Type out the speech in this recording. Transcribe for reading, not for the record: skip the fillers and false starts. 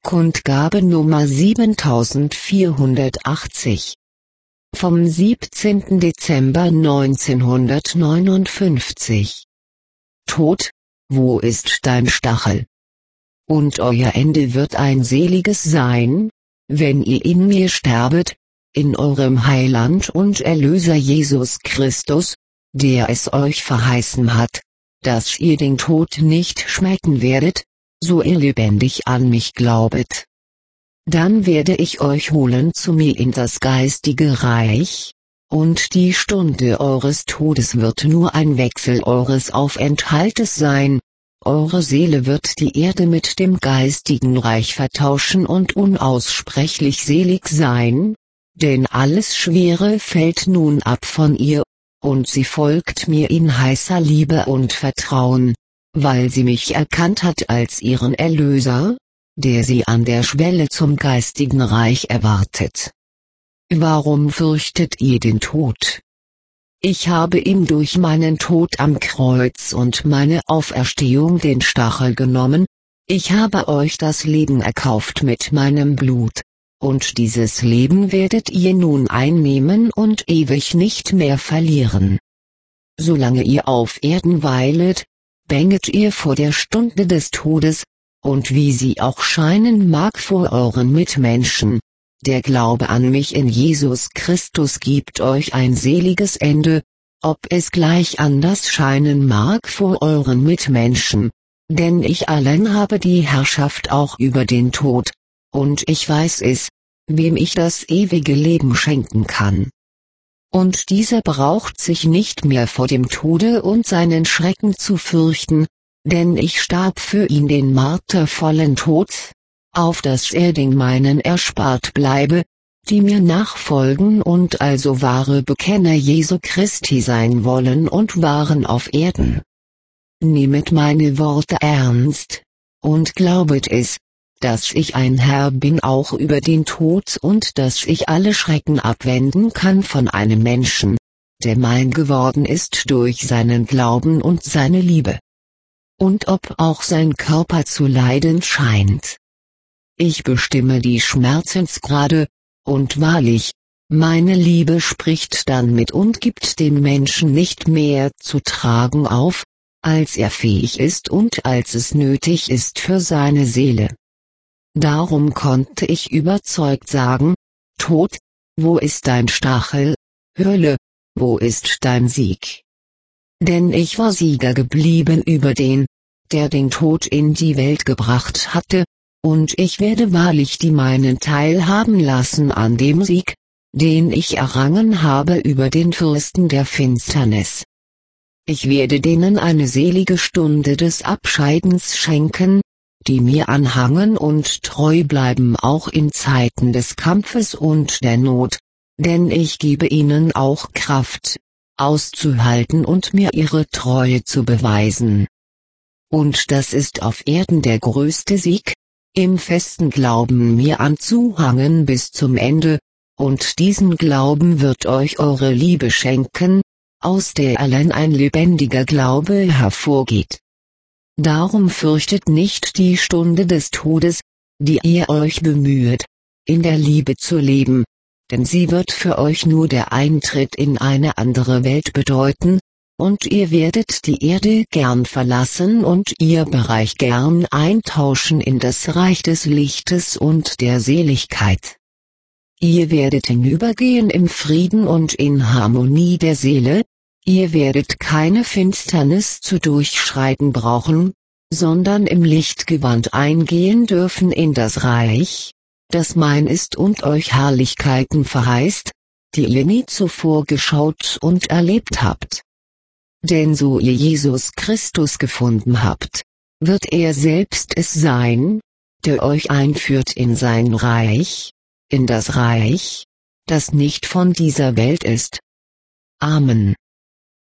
Kundgabe Nummer 7480 vom 17. Dezember 1959. Tod, wo ist dein Stachel? Und euer Ende wird ein seliges sein, wenn ihr in mir sterbet, in eurem Heiland und Erlöser Jesus Christus, der es euch verheißen hat, dass ihr den Tod nicht schmecken werdet, so ihr lebendig an mich glaubet. Dann werde ich euch holen zu mir in das geistige Reich, und die Stunde eures Todes wird nur ein Wechsel eures Aufenthaltes sein, eure Seele wird die Erde mit dem geistigen Reich vertauschen und unaussprechlich selig sein, denn alles Schwere fällt nun ab von ihr, und sie folgt mir in heißer Liebe und Vertrauen, weil sie mich erkannt hat als ihren Erlöser, der sie an der Schwelle zum geistigen Reich erwartet. Warum fürchtet ihr den Tod? Ich habe ihm durch meinen Tod am Kreuz und meine Auferstehung den Stachel genommen, ich habe euch das Leben erkauft mit meinem Blut, und dieses Leben werdet ihr nun einnehmen und ewig nicht mehr verlieren. Solange ihr auf Erden weilet, bänget ihr vor der Stunde des Todes, und wie sie auch scheinen mag vor euren Mitmenschen, der Glaube an mich in Jesus Christus gibt euch ein seliges Ende, ob es gleich anders scheinen mag vor euren Mitmenschen, denn ich allein habe die Herrschaft auch über den Tod, und ich weiß es, wem ich das ewige Leben schenken kann. Und dieser braucht sich nicht mehr vor dem Tode und seinen Schrecken zu fürchten, denn ich starb für ihn den martervollen Tod, auf dass er den meinen erspart bleibe, die mir nachfolgen und also wahre Bekenner Jesu Christi sein wollen und waren auf Erden. Nehmet meine Worte ernst, und glaubet es, dass ich ein Herr bin auch über den Tod und dass ich alle Schrecken abwenden kann von einem Menschen, der mein geworden ist durch seinen Glauben und seine Liebe. Und ob auch sein Körper zu leiden scheint. Ich bestimme die Schmerzensgrade, und wahrlich, meine Liebe spricht dann mit und gibt den Menschen nicht mehr zu tragen auf, als er fähig ist und als es nötig ist für seine Seele. Darum konnte ich überzeugt sagen, Tod, wo ist dein Stachel, Hölle, wo ist dein Sieg? Denn ich war Sieger geblieben über den, der den Tod in die Welt gebracht hatte, und ich werde wahrlich die meinen teilhaben lassen an dem Sieg, den ich errangen habe über den Fürsten der Finsternis. Ich werde denen eine selige Stunde des Abscheidens schenken, die mir anhangen und treu bleiben auch in Zeiten des Kampfes und der Not, denn ich gebe ihnen auch Kraft, auszuhalten und mir ihre Treue zu beweisen. Und das ist auf Erden der größte Sieg, im festen Glauben mir anzuhangen bis zum Ende, und diesen Glauben wird euch eure Liebe schenken, aus der allein ein lebendiger Glaube hervorgeht. Darum fürchtet nicht die Stunde des Todes, die ihr euch bemühet, in der Liebe zu leben, denn sie wird für euch nur der Eintritt in eine andere Welt bedeuten, und ihr werdet die Erde gern verlassen und ihr Bereich gern eintauschen in das Reich des Lichtes und der Seligkeit. Ihr werdet hinübergehen im Frieden und in Harmonie der Seele, ihr werdet keine Finsternis zu durchschreiten brauchen, sondern im Lichtgewand eingehen dürfen in das Reich, das mein ist und euch Herrlichkeiten verheißt, die ihr nie zuvor geschaut und erlebt habt. Denn so ihr Jesus Christus gefunden habt, wird er selbst es sein, der euch einführt in sein Reich, in das Reich, das nicht von dieser Welt ist. Amen.